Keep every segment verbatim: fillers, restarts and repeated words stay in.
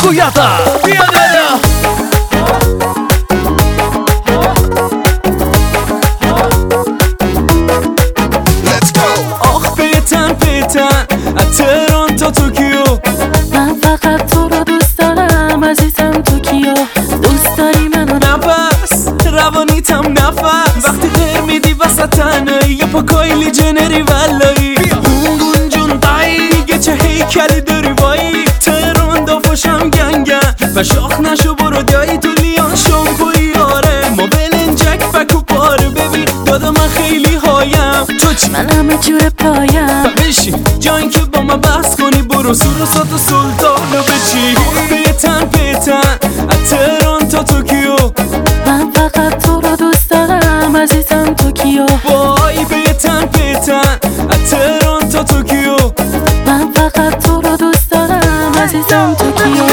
Kuyada Kuyada Let's go. آخ پیتن پیتن از تهران تا توکیو، من فقط تو رو دوست دارم عزیزم توکیو. دوست داری منو نفس روانیتم نفس وقتی غیر میدی وسط تنهایی یا پاکایلی جنری ولایی گونگون جون دایی گچه هیکلی داری وایی تهران دافاشم گنگن و شاخ نشو برو دایی تو لیان شامپوی آره ما بلنجک فکو پاره ببین دادا من خیلی هایم تو چی؟ من همه جور پایم بشین جایی که با من بحث کنی برو سور و سات و سلطانو بچی پیتن پیتن از تهران تا توکیو، من فقط تو رو دوست دارم عزیزم توکیو. وای پیتن پیتن از تهران تا توکیو، من فقط تو رو دوست دارم عزیزم توکیو.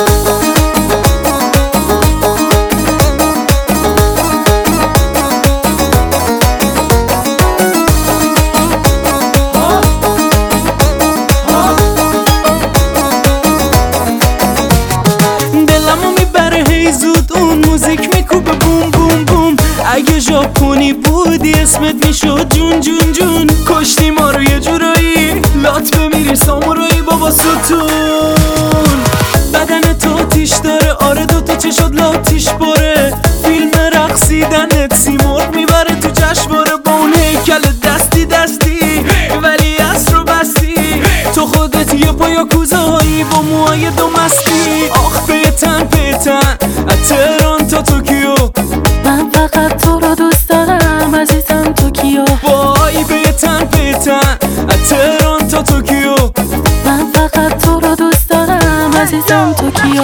دلمو میبره هی زود اون موزیک میکوبه بوم بوم بوم اگه ژاپنی بودی اسمت میشد جون جون جون کشتی ما رو یه جورایی لات بمیری سامورایی بابا ستون بدن تو تیش داره آره دوتا چشات لاتیش باره فیلم رقصیدنت سیمرغ میبره تو جشنواره با اون هیکل دستی دستی ولی اصر رو بستی تو خودت یه پا یاکوزاهایی با موهای دو مستی آخ پیتن پیتن از تهران تا توکیو، من فقط تو رو دوست دارم عزیزم توکیو. وای پیتن پیتن از تهران تا توکیو، من فقط تو رو دوست دارم عزیزم توکیو.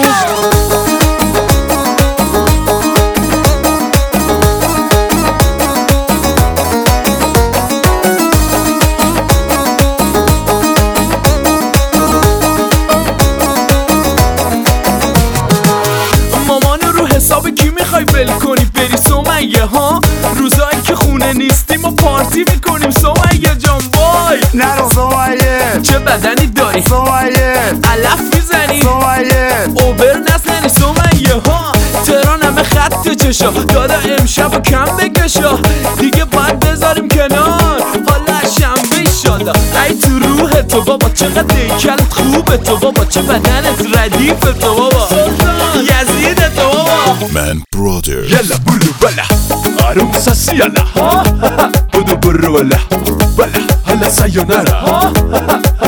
مامانو رو حساب کی میخوای ول کنی بری سمیه ها روزایی که خونه نیستیم و پارتی میکنیم سمیه جان وای نرو سمیه چه بدنی داری سمیه علف میزنی سمیه اوبر نزنی سمیه ها تهران همه خط چشا دادا امشب و کم بکشا دیگه باید بذاریم کنار حالا شنبه ایشالا ای تو روح تو بابا چقدر هیکلت خوبه تو بابا چه بدنت ردیف تو بابا یزید تو بابا من برادر يلا بلو بلا عروسة يلا بدو برو ولا بلا هلا سايونارا